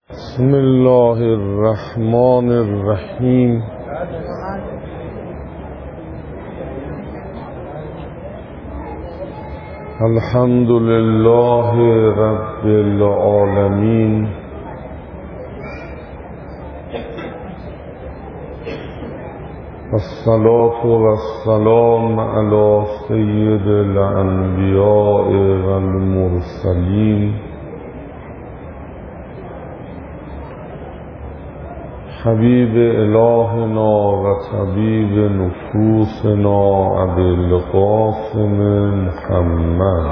بسم الله الرحمن الرحیم. الحمد لله رب العالمین. الصلاة والسلام علی سید الانبیاء والمرسلین حبیب الهنا و طبیب نفوسنا ابی القاسم محمد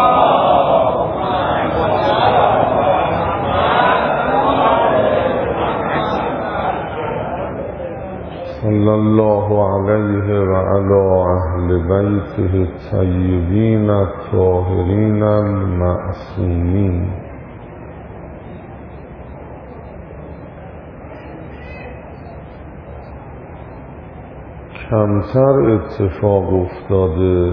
صلی الله علیه و علی اهل بیته الطیبین الطاهرین المعصومین. کمتر اتفاق افتاده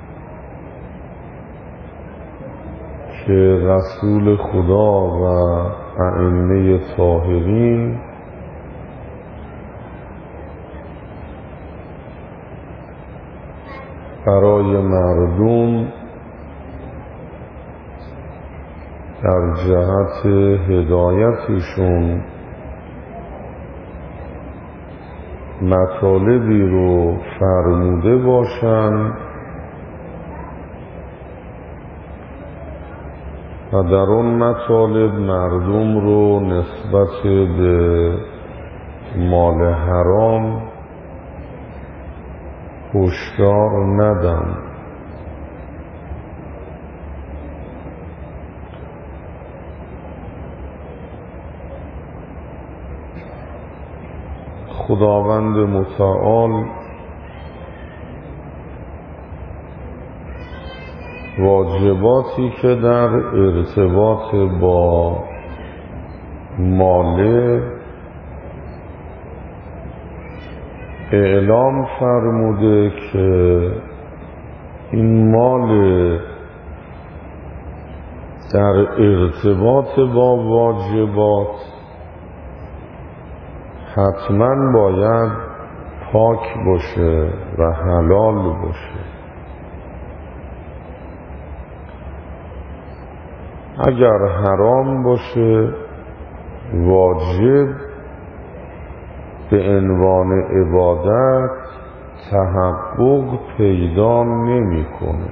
که رسول خدا و ائمه طاهرین برای مردم در جهت هدایتشون مطالبی رو فرموده باشند و در اون مطالب مردم رو نسبت به مال حرام هشدار ندن. خداوند متعال واجباتی که در ارتباط با مال اعلام فرموده که این مال در ارتباط با واجبات حتما باید پاک باشه و حلال باشه. اگر حرام باشه واجب به عنوان عبادت تحقق پیدا نمی‌کنه.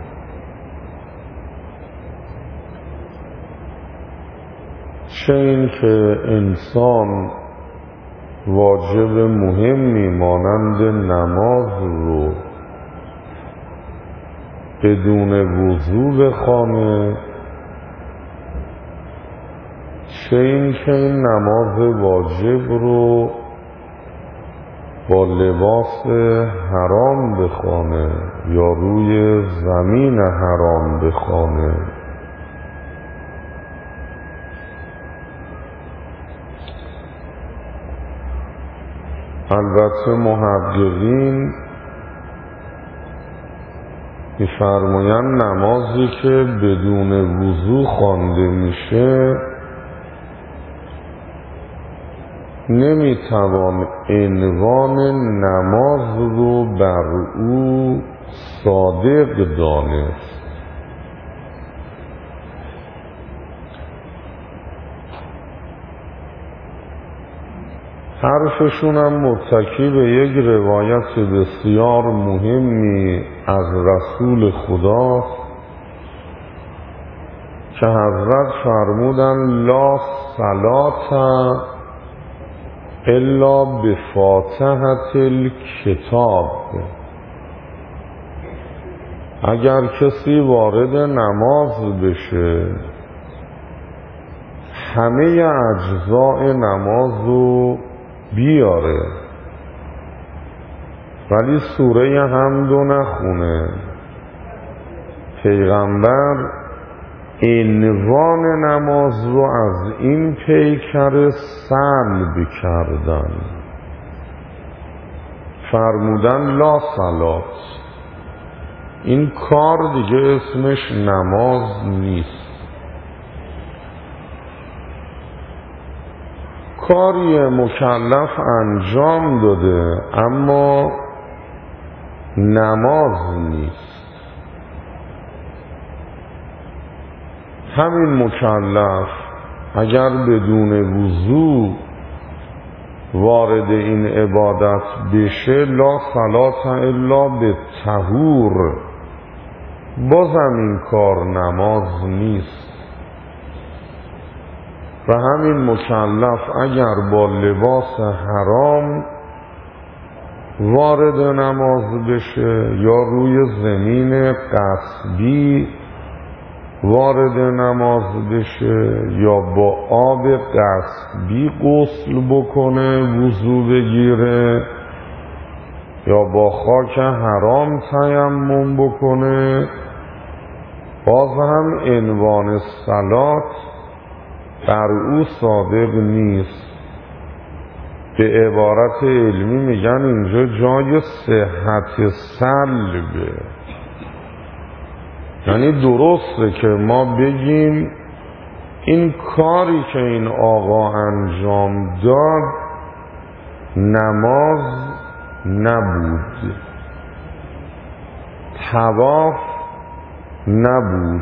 چه این که انسان واجب مهمی مانند نماز رو بدون وضو بخوانه، چه این که این نماز واجب رو با لباس حرام بخوانه یا روی زمین حرام بخوانه. البته محققین می‌فرمایند نمازی که بدون وضو خوانده میشه نمیتوان عنوان نماز رو بر او صادق دانست. حرفشون هم متکی به یک روایت بسیار مهمی از رسول خداست که حضرت فرمودن لا صلاة الا بفاتحة الکتاب. اگر کسی وارد نماز بشه همه اجزاء نماز رو بیاره ولی سوره حمد رو نخونه، پیغمبر عنوان نماز رو از این پیکر سلب کردن، فرمودن لا صلات. این کار دیگه اسمش نماز نیست. کاری مکلف انجام داده اما نماز نیست. همین مکلف اگر بدون وضو وارد این عبادت بشه، لا صلاة الا بالطهور، بازم این کار نماز نیست. و همین مکلف اگر با لباس حرام وارد نماز بشه یا روی زمین غصبی وارد نماز بشه یا با آب غصبی غسل بکنه، وضو بگیره، یا با خاک حرام تیمم بکنه، باز هم عنوان صلات بر او صادق نیست. به عبارت علمی میگن اینجا جای صحت سلبه. یعنی درسته که ما بگیم این کاری که این آقا انجام داد نماز نبود، طواف نبود،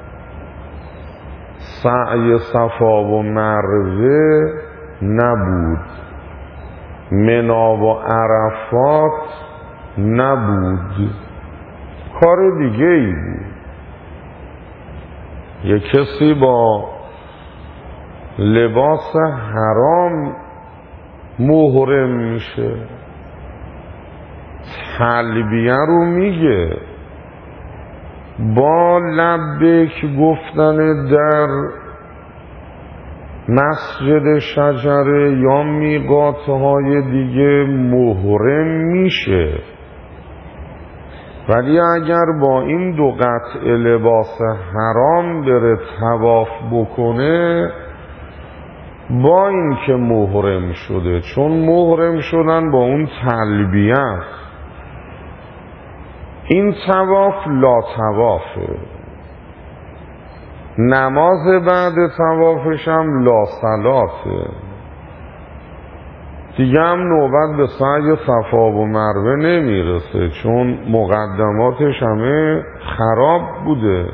سعی صفا و مروه نبود، منا و عرفات نبود، کار دیگه ای بود. یک کسی با لباس حرام محرم میشه، تلبیه رو میگه، با لبیک گفتن در مسجد شجره یا میقاتهای دیگه محرم میشه. ولی اگر با این دو قطع لباس حرام بره طواف بکنه، با این که محرم شده، چون محرم شدن با اون تلبیه است، این طواف لا طوافه، نماز بعد طوافش هم لا صلاته، دیگه هم نوبت به سعی صفا و مروه نمیرسه، چون مقدماتش همه خراب بوده.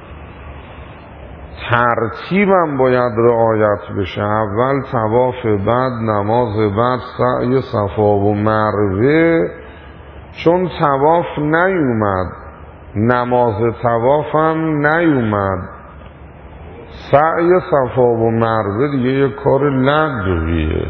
ترتیبم باید رعایت بشه، اول طواف، بعد نماز، بعد سعی صفا و مروه. چون طواف نیومد، نماز طواف هم نیومد، سعی صفا و مروه دیگه یک کار لغویه.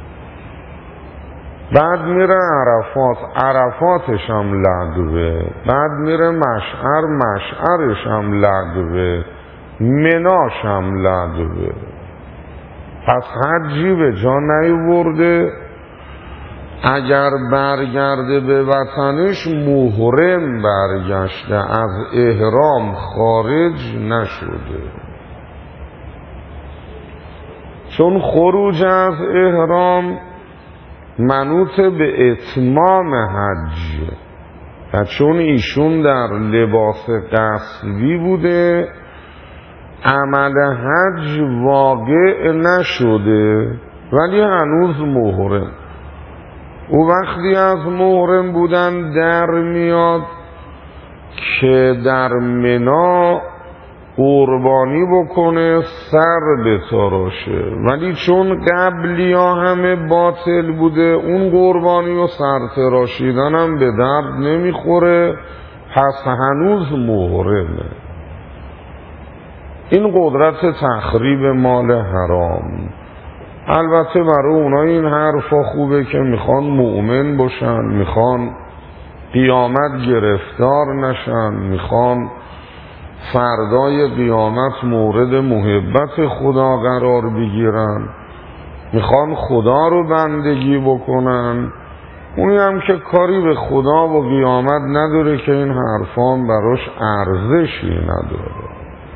بعد میره عرفات، عرفاتش هم لغوه، بعد میره مشعر، مشعرش هم لغوه، مناش هم لغوه. پس حجی به جا نیورده. اگر برگرده به وطنش محرم برگشته، از احرام خارج نشده، چون خروج از احرام منوط به اتمام حج و چون ایشون در لباس غسلی بوده، عمل حج واقع نشده ولی هنوز محرم. او وقتی از محرم بودن در میاد که در منا قربانی بکنه، سر بتراشه، ولی چون قبلی ها همه باطل بوده، اون قربانی و سر تراشیدن هم به درد نمیخوره، پس هنوز محرمه. این قدرت تخریب مال حرام. البته برای اونا این حرفا خوبه که میخوان مؤمن باشن، میخوان قیامت گرفتار نشن، میخوان فردای قیامت مورد محبت خدا قرار بگیرن، میخوان خدا رو بندگی بکنن. اونی هم که کاری به خدا و قیامت نداره که این حرفان براش ارزشی نداره.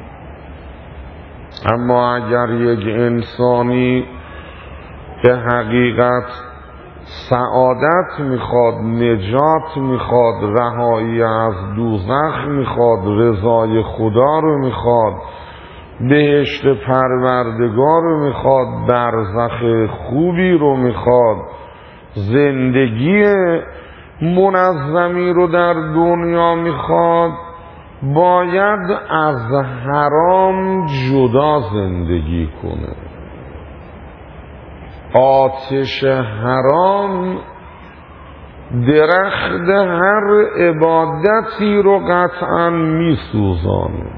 اما اگر یک انسانی به حقیقت سعادت میخواد، نجات میخواد، رهایی از دوزخ میخواد، رضای خدا رو میخواد، بهشت پروردگار رو میخواد، برزخ خوبی رو میخواد، زندگی منظمی رو در دنیا میخواد، باید از حرام جدا زندگی کنه. آتش حرام درخت هر عبادتی رو قطعا میسوزانه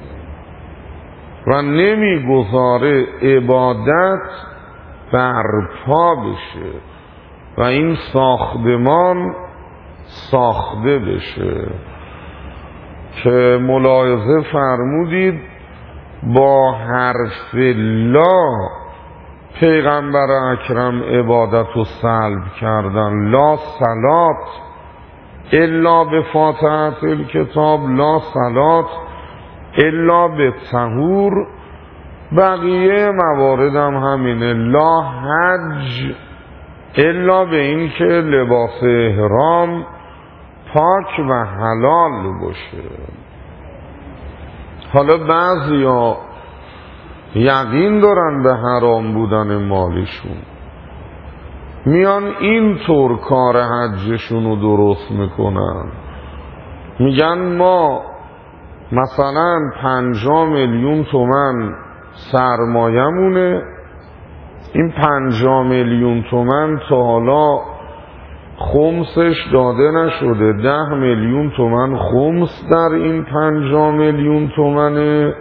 و نمیگذاره عبادت برپا بشه و این ساختمان ساخته بشه که ملاحظه فرمودید با حرف لا پیغمبر اکرم عبادت رو سلب کردن. لا صلات الا به فاتحه الکتاب، لا صلات الا به طهور. بقیه موارد هم همینه، لا حج الا به این که لباس احرام پاک و حلال باشه. حالا بعضیا یقین دارن به حرام بودن مالشون، میان اینطور کار حجشون رو درست میکنن، میگن ما مثلا 50 میلیون تومن سرمایه‌مونه، این 50 میلیون تومن تا حالا خمسش داده نشده، 10 میلیون تومن خمس در این 50 میلیون تومنه،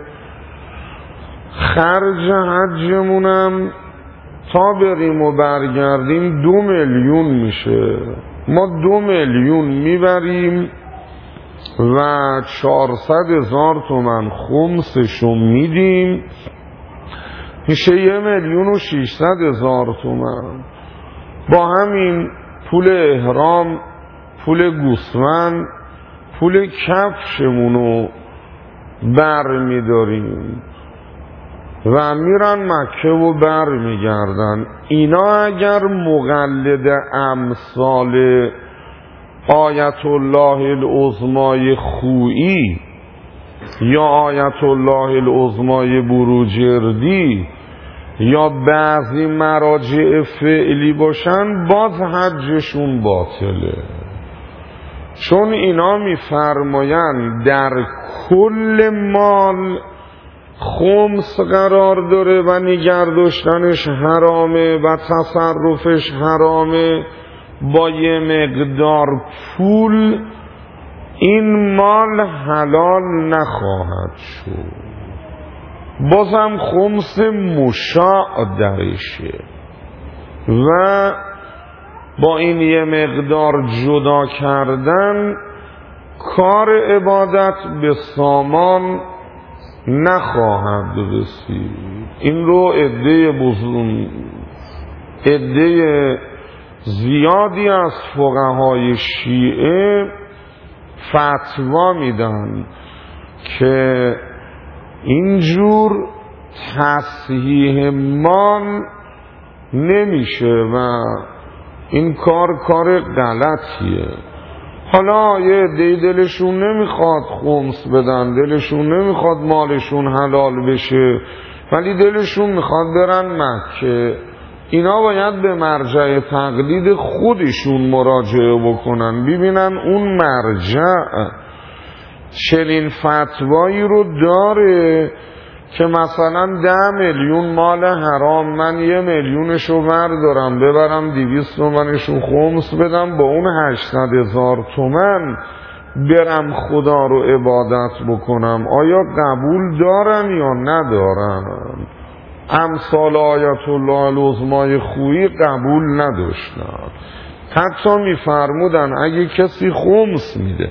خرج حجمونم تا بریم و برگردیم 2 میلیون میشه، ما 2 میلیون میبریم و 400,000 تومن خمسشو میدیم، میشه 1,600,000 تومن. با همین پول احرام، پول گوسفند، پول کفشمونو بر میداریم و میرن مکه و بر میگردن. اینا اگر مقلد امثال آیت الله العظمای خویی یا آیت الله العظمای بروجردی یا بعضی مراجع فعلی باشن، باز حجشون باطله، چون اینا میفرمایند در کل مال خمس قرار داره و نگردشتنش حرامه و تصرفش حرامه. با یه مقدار پول این مال حلال نخواهد شد، بازم خمس مشاع درشه و با این یه مقدار جدا کردن کار عبادت به سامان نخواهد رسید. این رو عده زیادی از فقهای شیعه فتوا میدن که اینجور تصحیح مال نمیشه و این کار غلطیه. حالا یه دلشون نمیخواد خمس بدن، دلشون نمیخواد مالشون حلال بشه، ولی دلشون میخواد برن مکه. اینا باید به مرجع تقلید خودشون مراجعه بکنن، ببینن اون مرجع چنین فتوایی رو داره که مثلا 10 میلیون مال حرام، من 1 میلیونشو بردارم ببرم 200 تومنشو خمس بدم، با اون 800,000 تومن برم خدا رو عبادت بکنم، آیا قبول دارن یا ندارن؟ امثال آیت الله العظمای خویی قبول نداشتن، حتی میفرمودن اگه کسی خمس میده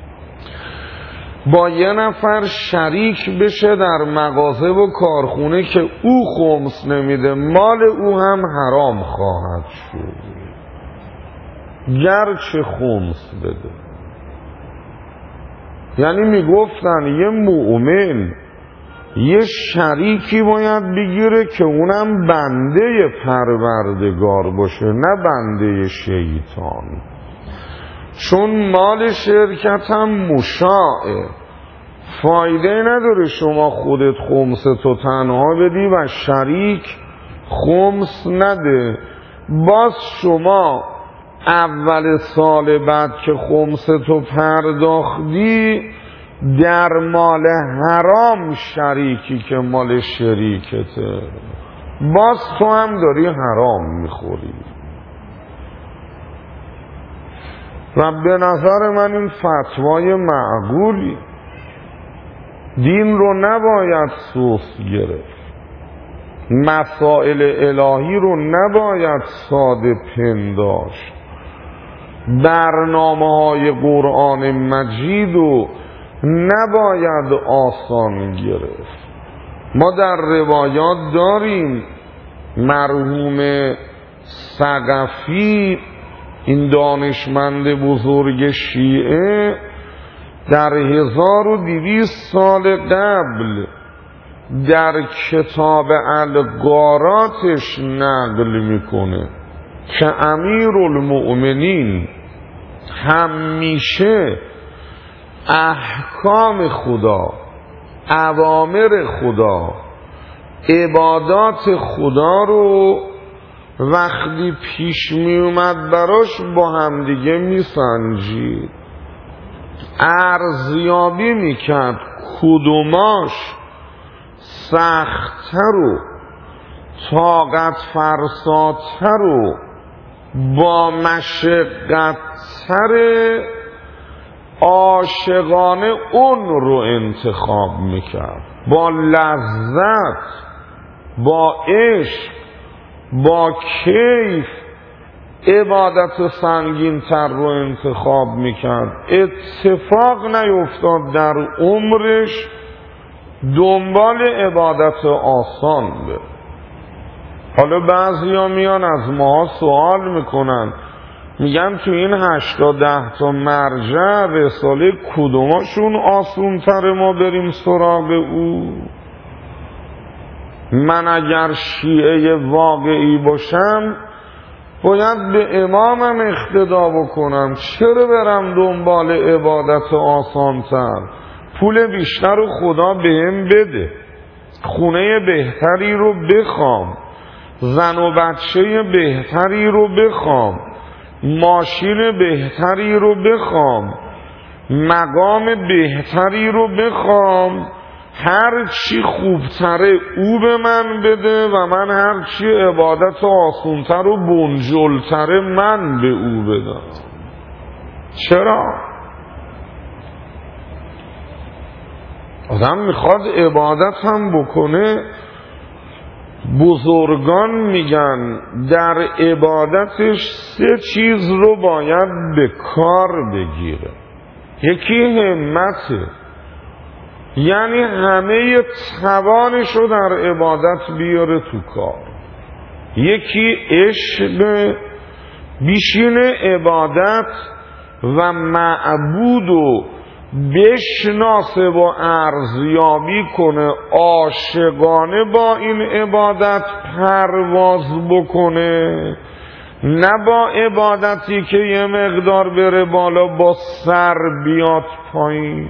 با یه نفر شریک بشه در مغازه و کارخونه که او خمس نمیده، مال او هم حرام خواهد شد گرچه خمس بده. یعنی میگفتن یه مؤمن یه شریکی باید بگیره که اونم بنده پروردگار باشه، نه بنده شیطان، چون مال شرکت هم مشاعه، فایده نداره شما خودت خمس تو تنها بدی و شریک خمس نده. باز شما اول سال بعد که خمس تو پرداختی در مال حرام شریکی که مال شریکته، باز تو هم داری حرام میخوری. و به نظر من این فتوای معقولی. دین رو نباید سست گرفت، مسائل الهی رو نباید ساده پنداشت، برنامه‌های قرآن مجید رو نباید آسان گرفت. ما در روایات داریم مرحوم ثقفی، این دانشمند بزرگ شیعه، در 1200 سال قبل در کتاب الغاراتش نقل میکنه که امیرالمؤمنین همیشه احکام خدا، اوامر خدا، عبادات خدا رو وقتی پیش می اومد براش با همدیگه می سنجید، ارزیابی می کرد کدوماش سخت‌تر و طاقت فرساتر و با مشقت‌تر، عاشقانه اون رو انتخاب میکرد، با لذت، با عشق، با کیف عبادت سنگین تر رو انتخاب میکرد. اتفاق نیفتاد در عمرش دنبال عبادت آسان بره. حالا بعضیا میان از ما سوال میکنن، میگن تو این 8-10 تا مرجع رساله کدوماشون آسون تر ما بریم سراغ او؟ من اگر شیعه واقعی باشم باید به امامم اقتدا بکنم، چرا برم دنبال عبادت آسان تر؟ پول بیشتر رو خدا بهم بده، خونه بهتری رو بخوام، زن و بچه بهتری رو بخوام، ماشین بهتری رو بخوام، مقام بهتری رو بخوام، هر چی خوبتره او به من بده و من هر چی عبادت آسونتر و بنجلتره من به او بدم. چرا؟ آدم میخواد عبادت هم بکنه. بزرگان میگن در عبادتش 3 چیز رو باید به کار بگیره. یکی همته، یعنی همه توانش رو در عبادت بیاره تو کار. یکی عشق، بیشینه عبادت و معبود و بشناسه و ارزیابی کنه، عاشقانه با این عبادت پرواز بکنه، نه با عبادتی که یه مقدار بره بالا با سر بیاد پایین.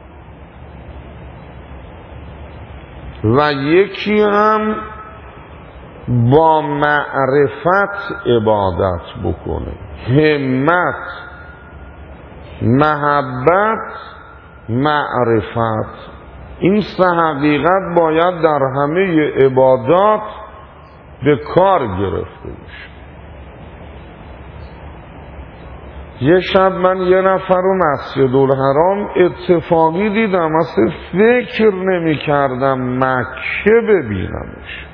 و یکی هم با معرفت عبادت بکنه، همت، محبت، معرفت. این 3 حقیقت باید در همه عبادات به کار گرفته بشه. یه شب من یه نفر رو مسجدالحرام اتفاقی دیدم، اصلا فکر نمی کردم مکه ببینمش.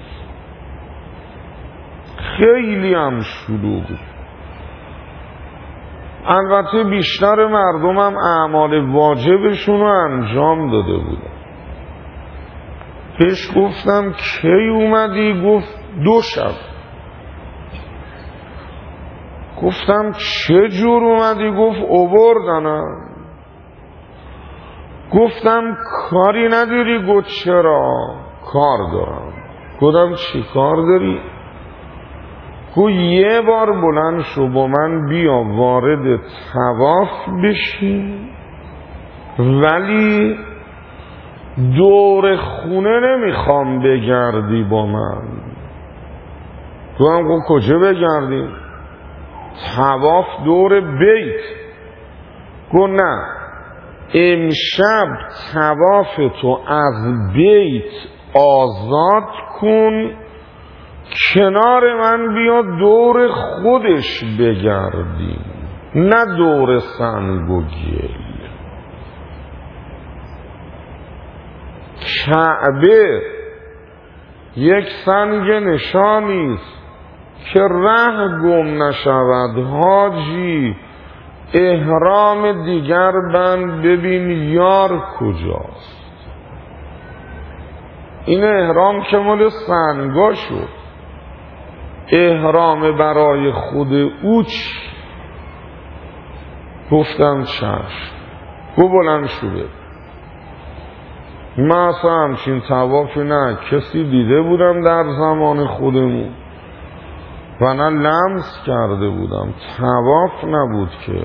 خیلی هم شلوغ. البته بیشتر مردمم اعمال واجبشون رو انجام داده بودن. پیش گفتم کی اومدی؟ گفت 2 شب. گفتم چه جور اومدی؟ گفت آوردنم. گفتم کاری نداری؟ گفت چرا؟ کار دارم. گفتم چی کار داری؟ گفت یه بار بلند شو با من بیا وارد طواف بشی، ولی دور خونه نمیخوام بگردی با من. تو هم کجا بگردی؟ طواف دور بیت. گو نه، امشب طواف تو از بیت آزاد کن، کنار من بیا دور خودش بگردی، نه دور سنگ و گل. کعبه یک سنگ نشانیست که ره گم نشود. حاجی احرام دیگر بند، ببین یار کجاست. این احرام که مال سنگا شد، احرام برای خود او چی؟ گفتم چشم. گو بلند شده. من اصلا همچین طوافی نه کسی دیده بودم در زمان خودمون و نه لمس کرده بودم. طواف نبود که.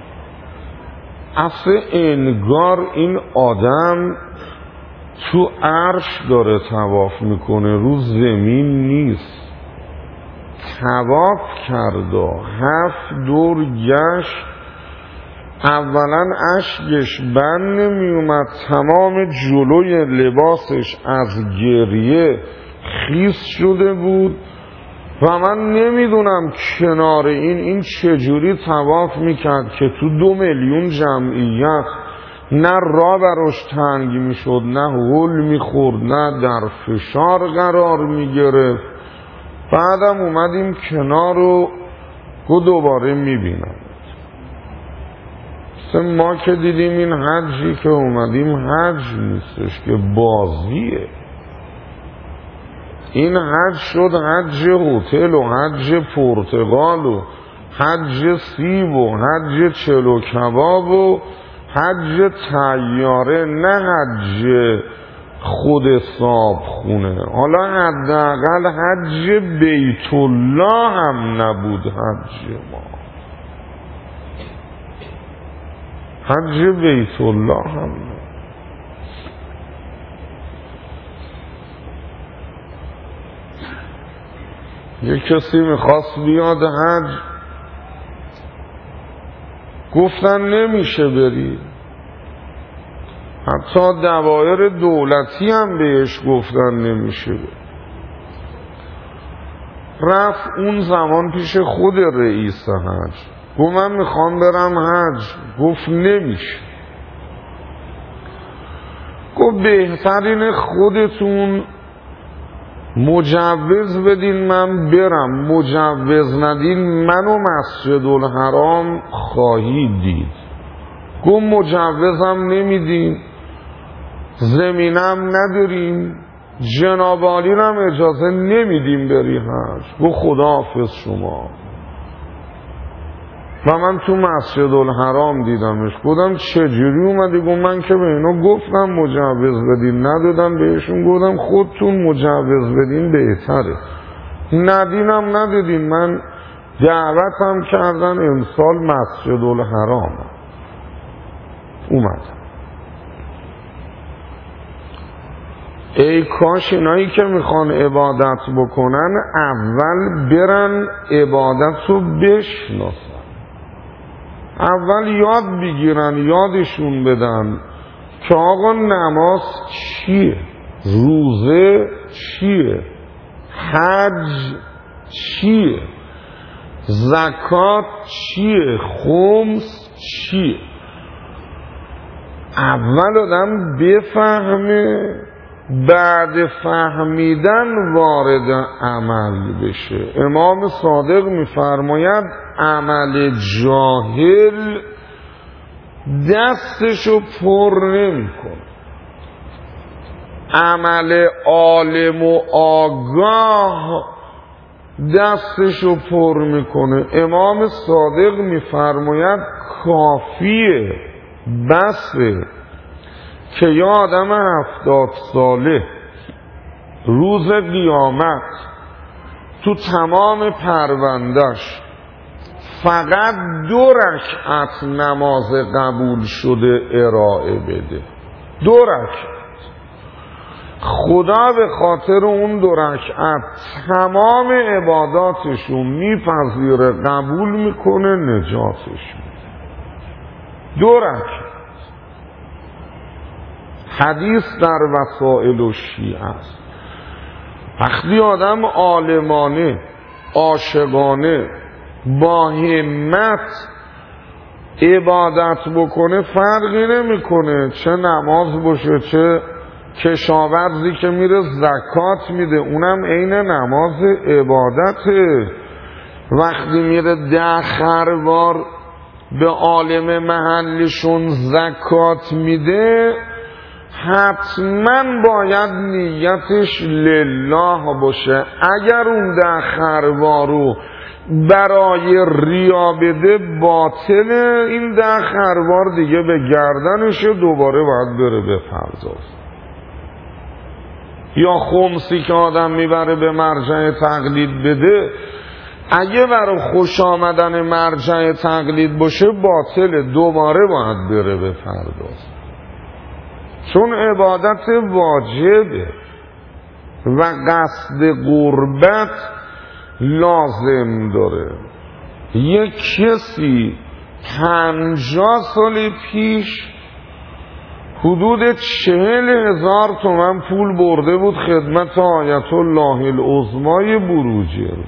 اصلا انگار این آدم تو عرش داره طواف میکنه، رو زمین نیست. طواف کرده، 7 دور گشت. اولا اشکش بند نمی اومد، تمام جلوی لباسش از گریه خیس شده بود و من نمیدونم کنار این چجوری طواف میکرد که تو 2 میلیون جمعیت نه راه براش تنگ میشد، نه هول میخورد، نه در فشار قرار میگرفت. بعدم اومدیم کنار و دوباره میبینم. ما که دیدیم این حجی که اومدیم حج نیستش که بازیه. این حج شد حج هتل و حج پرتغال و حج سیب و حج چلو کباب و حج طیاره، نه حج خود صاحب خونه. حالا حداقل حج بیت الله هم نبود حج ما. حج بیت الله هم نبود. یک کسی میخواست بیاد حج، گفتن نمیشه بری. حتی دوایر دولتی هم بهش گفتن نمیشه بری. رفت اون زمان پیش خود رئیس حج، گفت من میخوام برم حج. گفت نمیشه. گفت بهترین خودتون مجوز بدین من برم، مجوز ندین منو مسجد الحرام خواهید دید. گفت مجوزم نمیدین، زمینم نداریم، جناب عالی رم اجازه نمیدیم بری حج. گفت خداحافظ شما. و من تو مسجد الحرام دیدمش. گفتم چجوری اومدی؟ گفت من که به اینا گفتم مجوز بدین، ندادم بهشون. گفتم خودتون مجوز بدین بهتره، ندینم ندادین. من دعوتم کردن امسال مسجد الحرام اومدم. ای کاش اینایی که میخوان عبادت بکنن اول برن عبادت رو بشناسن، اول یاد بگیرن، یادشون بدن که آقا نماز چیه، روزه چیه، حج چیه، زکات چیه، خمس چیه. اول آدم بفهمه، بعد فهمیدن وارد عمل بشه. امام صادق میفرماید عمل جاهل دستشو پر نمیکنه، عمل عالم و آگاه دستشو پر میکنه. امام صادق میفرماید کافیه، بسه که یه آدم 70 ساله روز قیامت تو تمام پروندهش فقط 2 رکعت نماز قبول شده ارائه بده. 2 رکعت. خدا به خاطر اون 2 رکعت تمام عباداتشون میپذیره، قبول میکنه، نجاتش میده. 2 رکعت. حدیث در وسائل الشیعه است. وقتی آدم عالمانه، عاشقانه، با همت عبادت بکنه فرقی نمیکنه چه نماز باشه، چه کشاورزی که میره زکات میده، اونم عین نماز عبادته. وقتی میره 10 خروار به عالم محلشون زکات میده، حتما باید نیتش لله باشه. اگر اون 10 خروارو برای ریا بده باطله، این 10 خروار دیگه به گردنشه، دوباره باید بره به پرداز. یا خمسی که آدم میبره به مرجع تقلید بده، اگه برای خوش آمدن مرجع تقلید باشه باطله، دوباره باید بره به پرداز، چون عبادت واجبه و قصد قربت لازم داره. یک کسی 50 سال پیش حدود 40,000 تومان پول برده بود خدمت آیت الله العظمای بروجردی.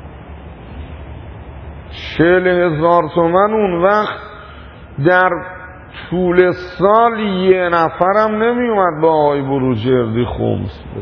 40,000 تومان اون وقت در طول سال 1 نفرم نمی اومد با آقای بروجردی خمس بده.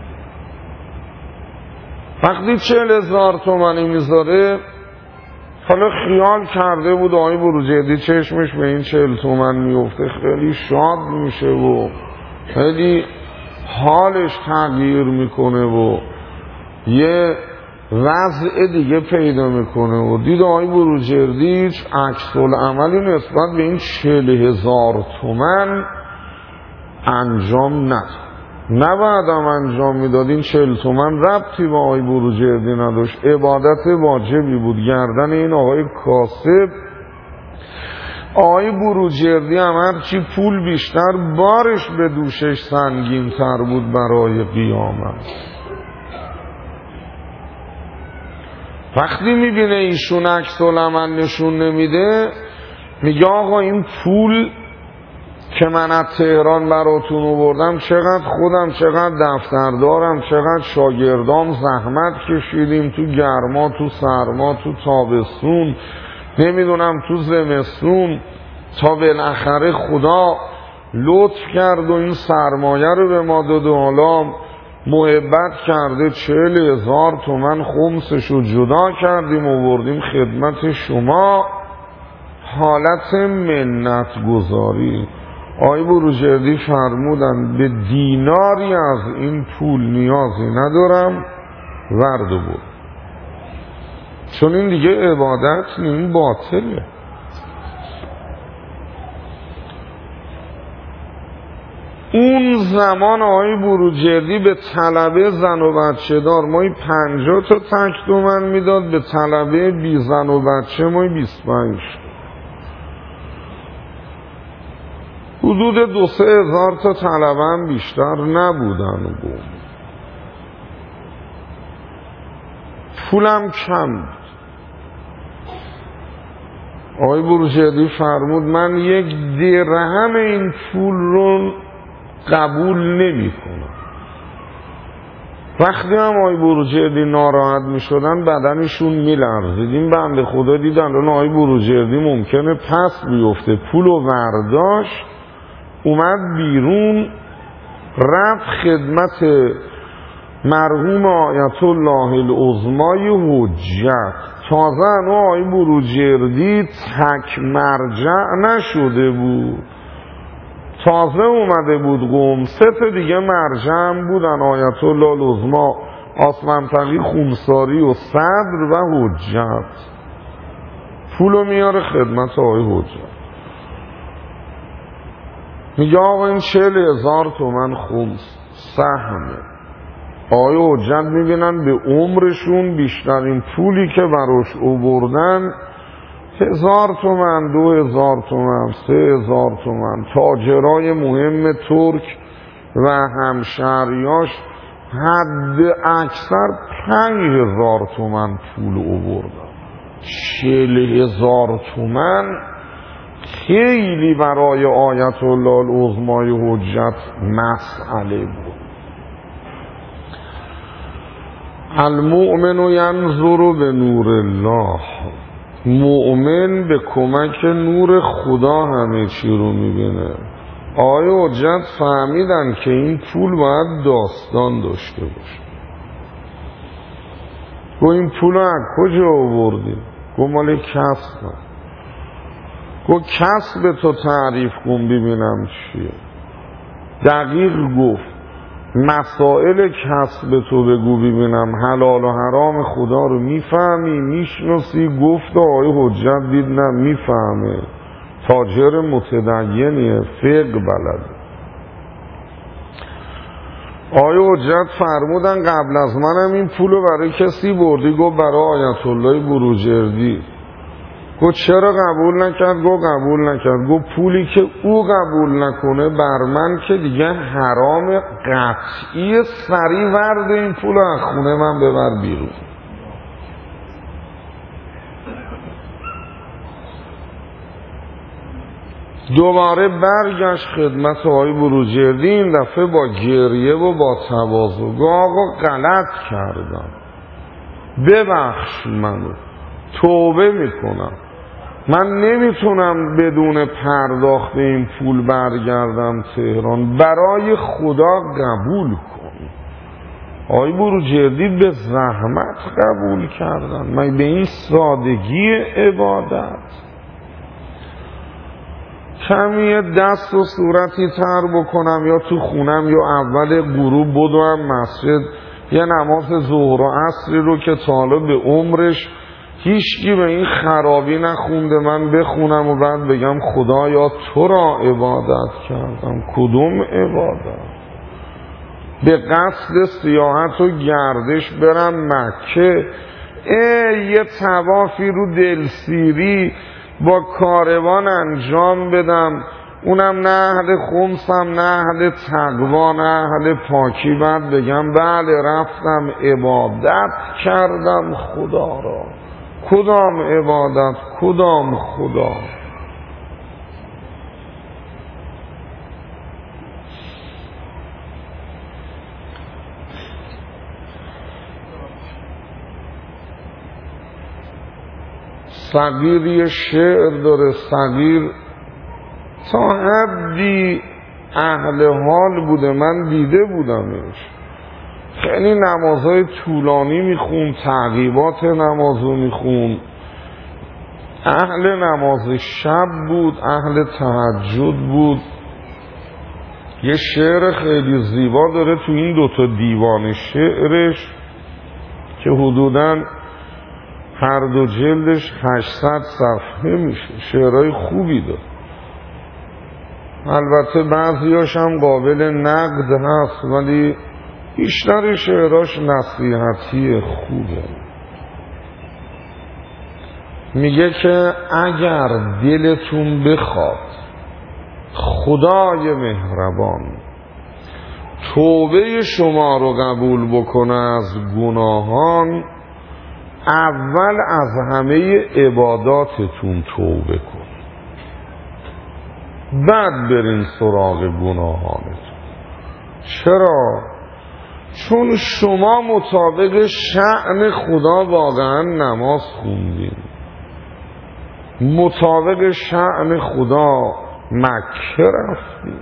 وقتی 40,000 تومانی میذاره، حالا خیال کرده بود آقای بروجردی چشمش به این 40 تومن میفته، خیلی شاد میشه و خیلی حالش تغییر میکنه و یه وضع دیگه پیدا میکنه و دید آقای بروجردی هیچ عکس العملی نسبت به این 40,000 تومن انجام نداد. نبایدم انجام میداد. این 40 تومن ربطی با آقای بروجردی نداشت، عبادت واجبی بود، گردن این آقای کاسب. آقای بروجردی هم هرچی پول بیشتر بارش به دوشش سنگین تر بود برای قیامت. وقتی میبینه ایشون عکس العمل نشون نمیده، میگه آقا این پول که من از تهران براتون آوردم، چقدر خودم، چقدر دفتردارم، چقدر شاگردام زحمت کشیدیم تو گرما، تو سرما، تو تابستون، نمیدونم تو زمستون، تا بالاخره خدا لطف کرد و این سرمایه رو به ما داد و حالا محبت کرده 40,000 تومن خمسش رو جدا کردیم و بردیم خدمت شما. حالت منت گذاری. آقای بروجردی فرمودن به دیناری از این پول نیازی ندارم، ورد و بود، چون این دیگه عبادت این باطله. اون زمان آقای بروجردی به طلبه زن و بچه دار مایی 50 تا تک تومن میداد، به طلبه بی زن و بچه مایی 25. حدود 2-3 هزار تا طلبه هم بیشتر نبودن. پولم کم بود. آقای بروجردی فرمود من 1 درهم این پول رو قبول نمی کنم. وقتی هم آقای بروجردی ناراحت می شدن بدنشون می لرزید. این بنده خدا دیدن اون آقای بروجردی ممکنه پس بیفته، پول و ورداشت، اومد بیرون، رفت خدمت مرحوم آیت الله العظمای حجت. تازه انو آقای بروجردی تک مرجع نشده بود، تازه اومده بود قم، 3 تا دیگه مرجع هم بودن، آیت الله العظما، آسمنطقی، خونساری و صدر و حجت. پولو میاره خدمت آقای حجت، میگه آقا این 40,000 تومن خمس سهمه. آقای حجت میبینن به عمرشون بیشترین پولی که براش آوردن 1000 تومن، 2000 تومن، 3000 تومن. تاجرای مهم ترک و همشهریاش حد اکثر 5,000 تومن پول آوردن. 40,000 تومن خیلی برای آیت الله العظمای حجت مسئله بود. المؤمن ینظر به نور الله، مؤمن به کمک نور خدا همه چی رو میبینه. آیا حجت فهمیدن که این پول باید داستان داشته باشه. گو این پول رو از کجا آوردی؟ گو مال کسبم. گو کسب تو تعریف کن ببینم چیه. دقیق گفت مسائل کسب تو بگو ببینم حلال و حرام خدا رو میفهمی میشناسی؟ گفت آقای حجت دید نه میفهمه، تاجر متدینیه، فقه بلده. آقای حجت فرمودن قبل از منم این پولو برای کسی بردی؟ گفت برای آیت الله بروجردی. گفت چرا قبول نکرد؟ گفت قبول نکرد. گفت پولی که او قبول نکنه بر من که دیگه حرام قطعی، سریع ورد این پول از خونه من ببر بیرون. دوباره برگشت خدمت آقای بروجردی، این دفعه با گریه و با تواضع. گفت آقا غلط کردم، ببخش منو، توبه میکنم، من نمیتونم بدون پرداخت این پول برگردم تهران، برای خدا قبول کن. آقای بروجردی به زحمت قبول کردن، من به این سادگی عبادت. کمی دست و صورتی تر بکنم یا تو خونم یا اول غروب بدوم مسجد یه نماز ظهر و عصری رو که تا به عمرش هیچکی به این خرابی نخونده من بخونم و بعد بگم خدایا تو را عبادت کردم. کدوم عبادت؟ به قصد سیاحت و گردش برم مکه، یه طوافی رو دلسیری با کاروان انجام بدم، اونم نه اهل خمسم نه اهل تقوا نه اهل پاکی، بعد بگم بله رفتم عبادت کردم خدا را. کدام عبادت؟ کدام خدا؟ صغیر یه شعر داره، صغیر تا حدی اهل حال بوده، من دیده بودمش، خیلی نمازهای طولانی میخون، تعقیبات نمازو میخون، اهل نماز شب بود، اهل تهجد بود. یه شعر خیلی زیبا داره تو این دوتا دیوان شعرش که حدوداً هر دو جلدش 800 صفحه میشه، شعرهای خوبی داره. البته بعضیاش هم قابل نقد هست ولی بیشتر شعراش نصیحتی خوبه. میگه که اگر دلتون بخواد خدای مهربان توبه شما رو قبول بکنه از گناهان، اول از همه عباداتتون توبه کن، بعد برین سراغ گناهانتون. چرا؟ چون شما مطابق شأن خدا واقعا نماز خوندین، مطابق شأن خدا مکه رفتین.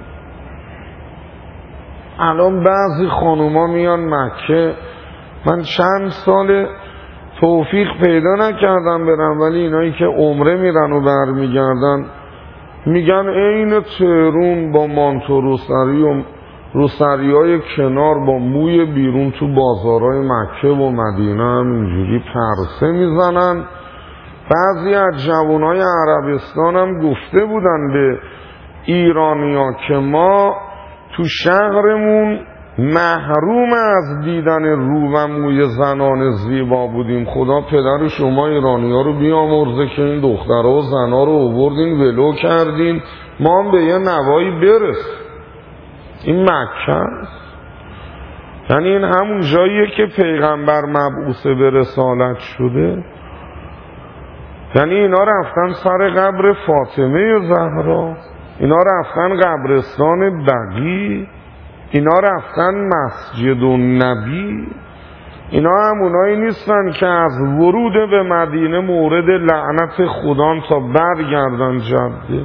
الان بعضی خانوما میان مکه، من چند سال توفیق پیدا نکردم برم، ولی اینایی که عمره میرن و برمیگردن میگن عین تهرون با مانتو روسری و روسریای کنار با موی بیرون تو بازارهای مکه و مدینه هم اینجوری پرسه میزنن. بعضی از جوانای عربستان هم گفته بودن به ایرانیا که ما تو شهرمون محروم از دیدن رو و موی زنان زیبا بودیم، خدا پدر شما ایرانی ها رو بیامرزه که این دخترها و زنها رو آوردین ولو کردین، ما هم به یه نوایی برسیم. این مکه است. یعنی این همون جاییه که پیغمبر مبعوث به رسالت شده. یعنی اینا رفتن سر قبر فاطمه زهرا، اینا رفتن قبرستان بقیع، اینا رفتن مسجد النبی. اینا همونایی نیستن که از ورود به مدینه مورد لعنت خدان تا برگردن جده.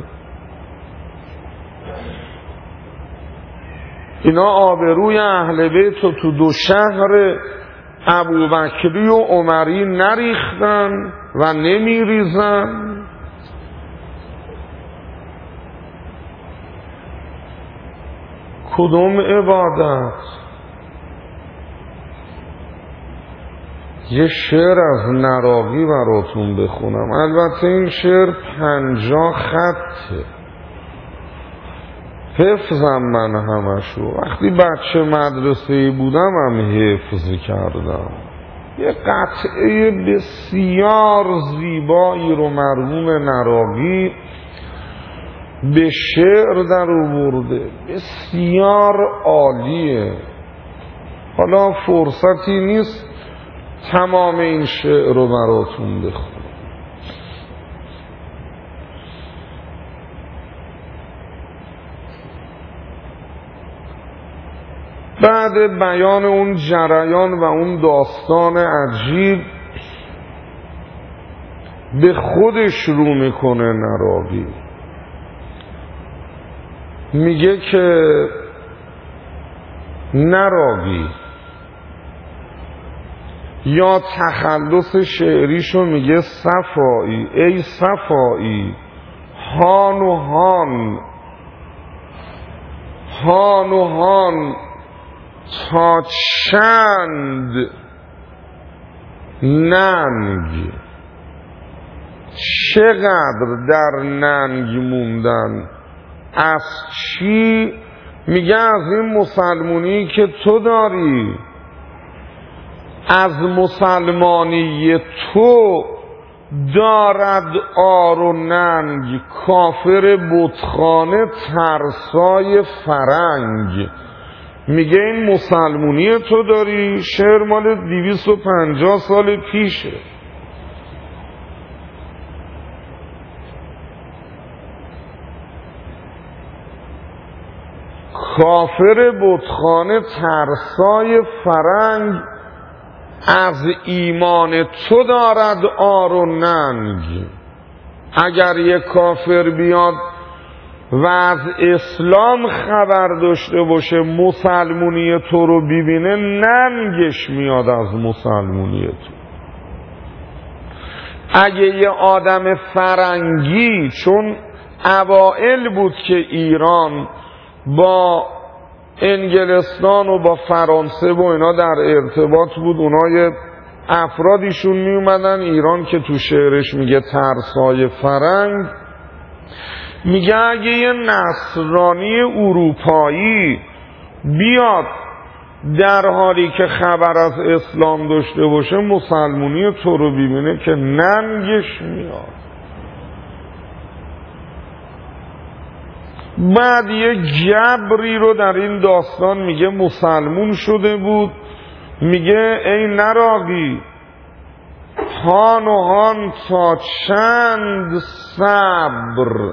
اینا آبروی اهل بیت رو تو دو شهر ابوبکری و عمری نریختن و نمیریزن. کدوم عبادت؟ یه شعر از نراقی براتون بخونم. البته این شعر 50 خطه، حفظم من همشو. وقتی بچه مدرسه‌ای بودم هم حفظ کردم. یه قطعه بسیار زیبایی رو مرحوم نراقی به شعر در آورده، بسیار عالیه. حالا فرصتی نیست تمام این شعر رو براتون بخونم. بعد بیان اون جریان و اون داستان عجیب به خودش رو میکنه نراقی. میگه که نراقی، یا تخلص شعریشو میگه صفایی، ای صفایی هان و هان، هان و هان تا چند ننگ، چقدر در ننگ موندن. از چی؟ میگه از این مسلمونی که تو داری، از مسلمانی تو دارد آر و ننگ کافر بتخانه ترسای فرنگ. میگه این مسلمونی تو داری، شعر مال 250 سال پیشه. کافر بتخانه ترسای فرنگ از ایمان تو دارد آر و ننگ. اگر یک کافر بیاد و از اسلام خبر داشته باشه، مسلمونی تو رو ببینه، ننگش میاد از مسلمونی تو. اگه یه آدم فرنگی، چون اوائل بود که ایران با انگلستان و با فرانسه و اینا در ارتباط بود، اونای افرادیشون می اومدن ایران که تو شعرش میگه ترسای فرنگ. میگه اگه یه نصرانی اروپایی بیاد در حالی که خبر از اسلام داشته باشه، مسلمونی تو رو ببینه که ننگش میاد. بعد یه جبری رو در این داستان میگه مسلمون شده بود. میگه ای نراقی هان و هان تا چند صبر،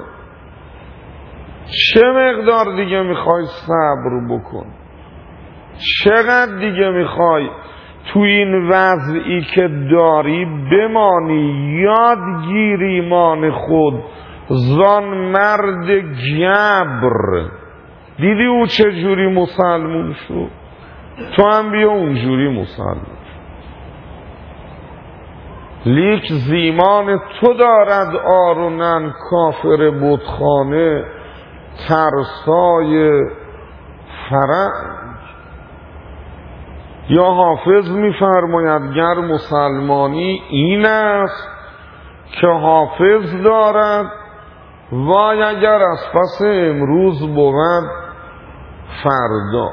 چه مقدار دیگه میخوای صبر بکن؟ چقدر دیگه میخوای تو این وضعی که داری بمانی؟ یادگیر ایمان خود زان مرد گبر. دیدی او چه جوری مسلمون شد؟ تو هم بیا اونجوری مسلمون. لیک زیمان تو دارد آرونن کافر بتخانه ترسای فرنگ. یا حافظ می‌فرماید گر مسلمانی این است که حافظ دارد، وای اگر از پس امروز بود فردا.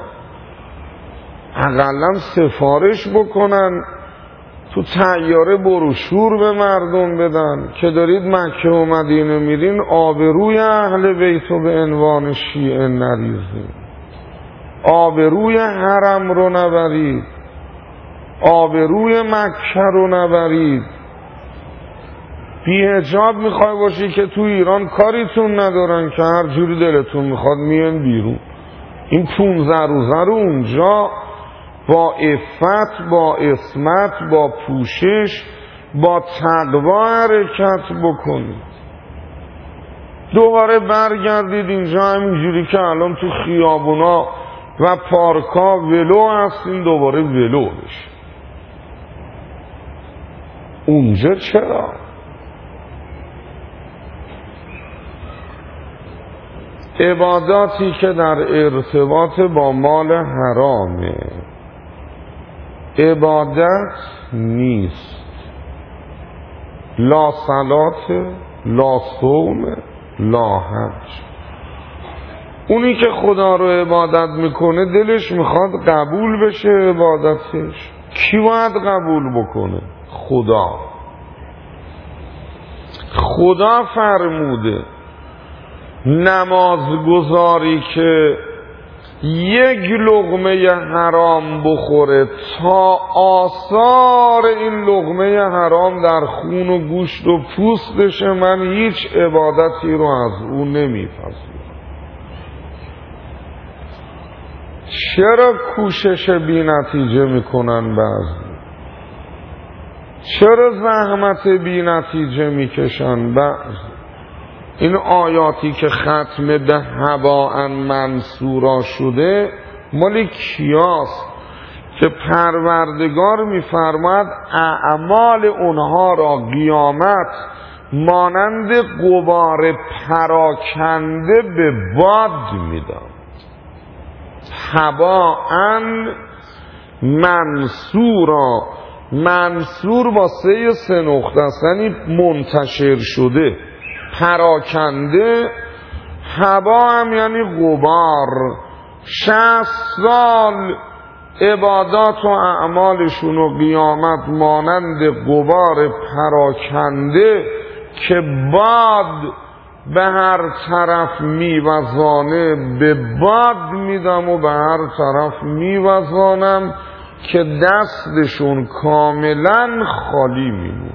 اقلا سفارش بکنن، تو طیاره بروشور به مردم بدن که دارید مکه و مدینه میرین، آبروی اهل بیت به عنوان شیعه نریزین. آبروی حرم رو نبرید، آبروی مکه رو نبرید. بی حجاب میخوای باشی که تو ایران کاریتون ندارن که هر جوری دلتون میخواد میان بیرون. این 15 روزه رو اونجا با عفت، با عصمت، با پوشش، با تقوا حرکت بکنید. دوباره برگردید اینجا همینجوری که الان تو خیابونا و پارکا ولو هستین، دوباره ولو بشه. اونجا چرا؟ عباداتی که در ارتباط با مال حرامه عبادت نیست. لا صلات، لا صوم، لا حج. اونی که خدا رو عبادت میکنه دلش میخواد قبول بشه عبادتش. کی باید قبول بکنه؟ خدا. خدا فرموده نمازگزاری که یک لقمه حرام بخوره تا آثار این لقمه حرام در خون و گوشت و پوستشه، من هیچ عبادتی رو از او نمیپذیرم. چرا کوشش بی نتیجه میکنن بعضی؟ چرا زحمت بی نتیجه میکشن بعضی؟ این آیاتی که ختم به هباء منصورا شده مال کیاست که پروردگار میفرماید اعمال اونها را قیامت مانند غبار پراکنده به باد میدم. هباء منصورا، منصور با سه نقطه است، یعنی منتشر شده. پراکنده، هبا هم یعنی غبار. 60 سال عبادات و اعمالشون و قیامت مانند غبار پراکنده که باد به هر طرف میوزانه، به باد میدم و به هر طرف میوزانم که دستشون کاملا خالی میمونه،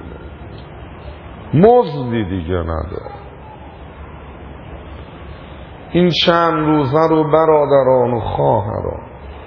مزدی دیگه نداره. این چند روزه رو برادران و خواهران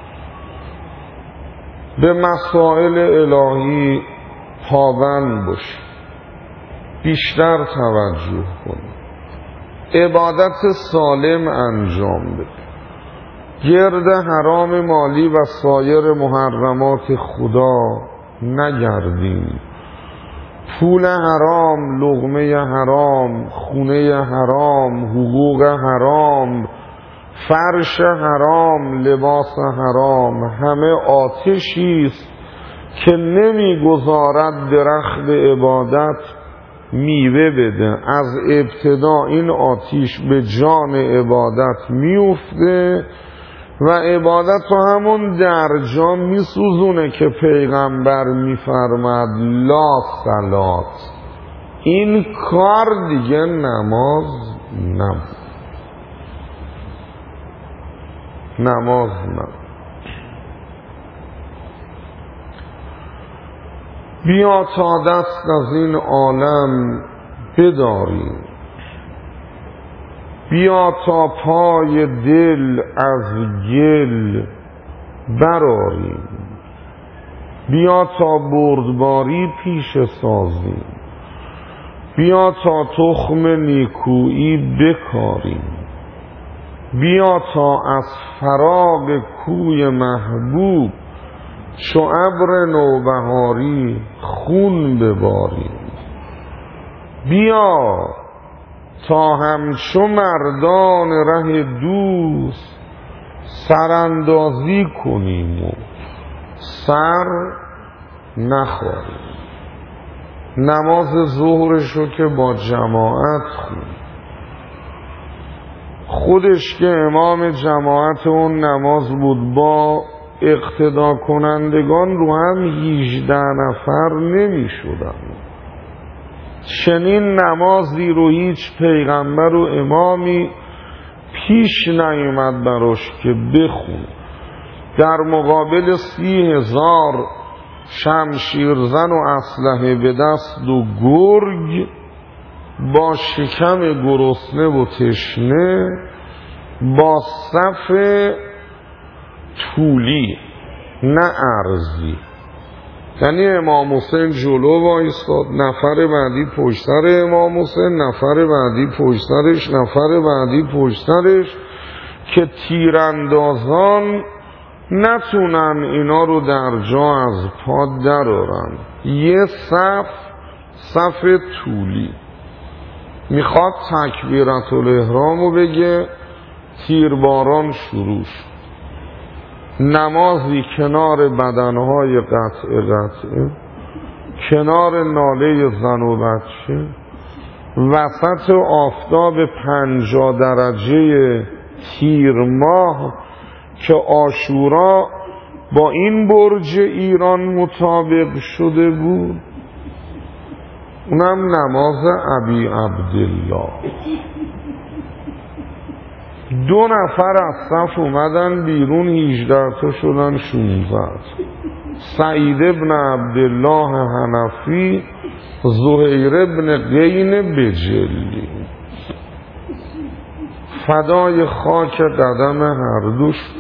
به مسائل الهی پابند باشید، بیشتر توجه کنید، عبادت سالم انجام بدید، گرد حرام مالی و سایر محرمات خدا نگردید. پول حرام، لقمه حرام، خونه حرام، حقوق حرام، فرش حرام، لباس حرام، همه آتشی است که نمیگذارد درخت عبادت میوه بده. از ابتدا این آتش به جان عبادت میفته و عبادت رو همون در جا میسوزونه که پیغمبر میفرماد لا صلات. این کار دیگه نماز نبود. نماز نبود. بیا تا دست از این عالم بداریم، بیا تا پای دل از گل براریم، بیا تا بردباری پیش سازیم، بیا تا تخم نیکویی بکاریم، بیا تا از فراق کوی محبوب چو ابر نوبهاری خون بباریم، بیا تا همچو مردان ره دوست سراندازی کنیم و سر نخوریم. نماز ظهرشو که با جماعت خودش که امام جماعت اون نماز بود، با اقتدا کنندگان رو هم 18 نفر نمی شدن. چنین نمازی رو هیچ پیغمبر و امامی پیش نیومد براش که بخونه. در مقابل 30,000 شمشیرزن و اسلحه به دست و گرگ با شکم گرسنه و تشنه، با صف طولی نه عرضی. یعنی امام حسین جلو وایستاد، نفر بعدی پشت سر امام حسین، نفر بعدی پشت سرش، نفر بعدی پشت سرش، که تیراندازان نتونن اینا رو در جا از پا درارن. یه صف طولی. میخواد تکبیرت الاحرام رو بگه، تیرباران شروع شد. نمازی کنار بدنهای قطعه، کنار ناله زن و بچه، وسط آفتاب 50 درجه تیر ماه که عاشورا با این برج ایران مطابق شده بود. اونم نماز ابی عبدالله. 2 نفر از صف اومدن بیرون، 18 تا شدن 16. سعید ابن عبدالله حنفی، زهیر ابن قین بجلی. فدای خاک قدم هر دوش،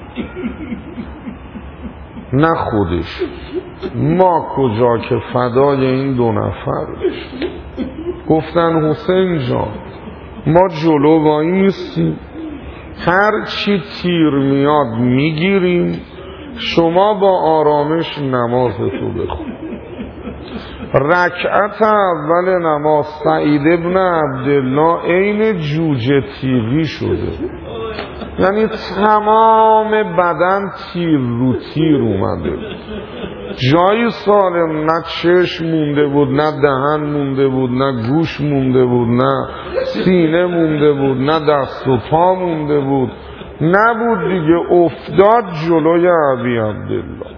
نه خودش، ما کجا که فدای این 2 نفر. گفتن حسین جان ما جلو وایی نیستیم، هر چی تیر میاد میگیریم، شما با آرامش نمازتو بخون. رکعت اول نماز سعید ابن عبدالله عین جوجه تیغی شده، یعنی تمام بدن تیر رو تیر اومده، جایی سالم نه چشم مونده بود، نه دهن مونده بود، نه گوش مونده بود، نه سینه مونده بود، نه دست و پا مونده بود، نبود دیگه. افتاد جلوی ابی عبدالله.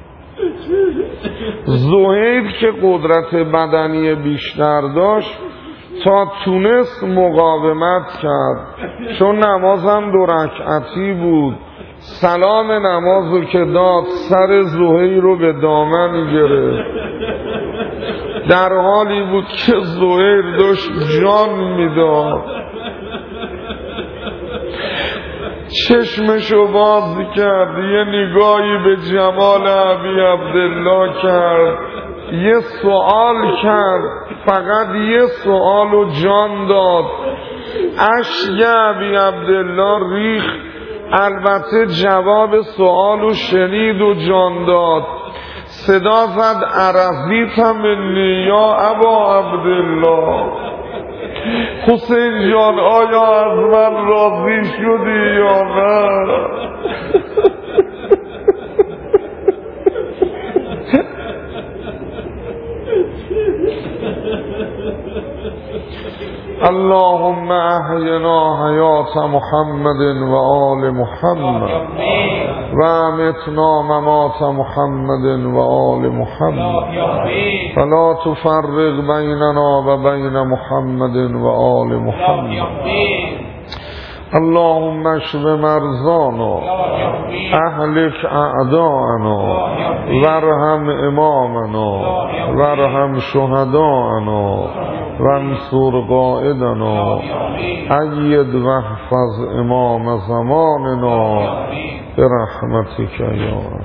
زهیر که قدرت بدنی بیشتر داشت تا تونست مقاومت کرد، چون نمازم 2 رکعتی بود. سلام نمازو که داد، سر زهیر رو به دامن گرفت، در حالی بود که زهیر داشت جان میداد. چشمشو باز کرد، یه نگاهی به جمال ابی عبدالله کرد، یه سوال کرد، فقط یه سوال و جان داد. اشک ابی عبدالله ریخت، البته جواب سوالو شنید و جان داد. صدا زد عرفیتم منی یا ابا عبدالله. حسین جان آیا از من راضی شدی یا نه؟ اللهم احینا حیات محمد و آل محمد و امتنا ممات محمد و آل محمد فلا تفرق بیننا و بین محمد و آل محمد. اللهم اشف مرضانا، اهلك اعداءنا، وارحم امامنا، وارحم شهداءنا، وانصر قائدنا، اید واحفظ امام زماننا برحمتك یا